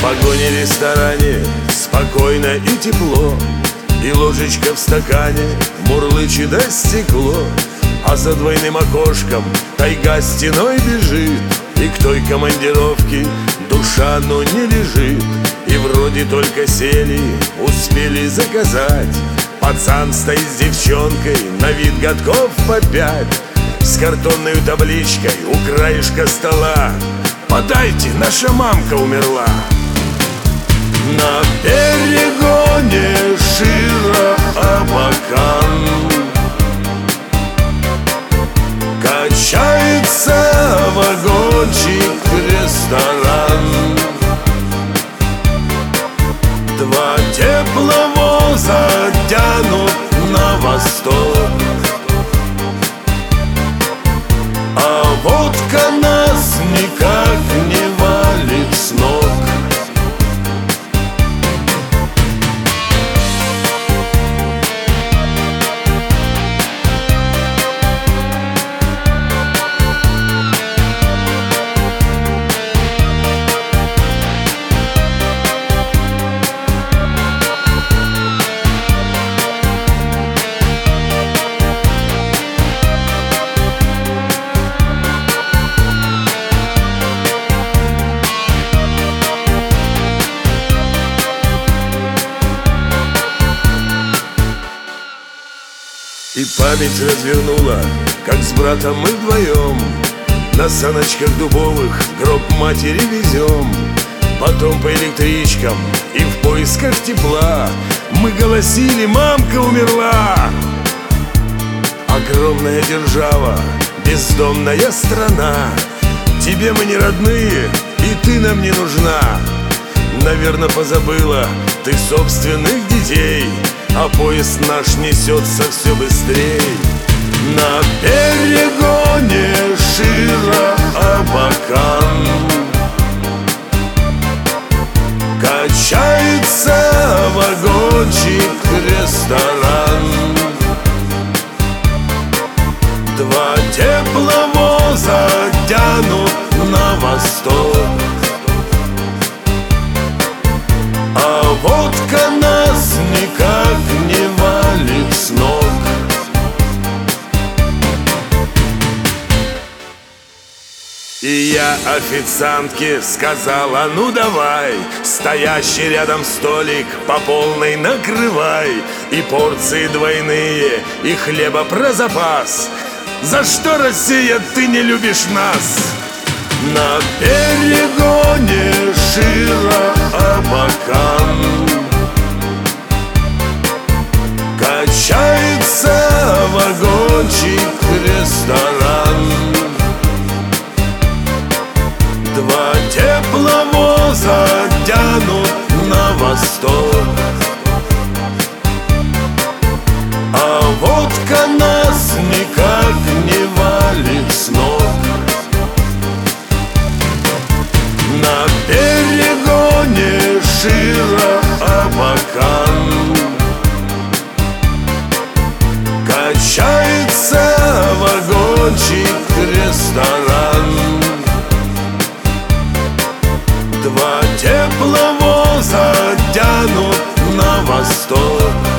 вагоне, ресторане спокойно и тепло, и ложечка в стакане мурлычет до стекло. А за двойным окошком тайга стеной бежит, и к той командировке душа, но не лежит. И вроде только сели, успели заказать. Пацан стоит с девчонкой, на вид годков по 5, с картонной табличкой у краешка стола: «Подайте, наша мамка умерла». На перегоне Широ-Абакан качается вагончик-ресторан. Два тепловоза тянут на восток, а водка нас никак не валит с ног. И память развернула, как с братом мы вдвоем на саночках дубовых гроб матери везем. Потом по электричкам и в поисках тепла мы голосили: «Мамка умерла!» Огромная держава, бездомная страна, тебе мы не родные, и ты нам не нужна. Наверно, позабыла ты собственных детей, а поезд наш несется все быстрей. На перегоне Широ-Абакан качается вагончик-ресторан. Два тепловоза тянут на восток, а водка нас никак не валит с ног. И я официантке сказала: «Ну давай, стоящий рядом столик по полной накрывай, и порции двойные, и хлеба про запас. За что, Россия, ты не любишь нас?» На перегоне Широ-Абакан качается вагончик-ресторан. Два тепловоза тянут на восток, а водка нас никак не валит с ног. На перегоне Широ-Абакан качается вагончик-ресторан. Два тепловоза тянут на восток,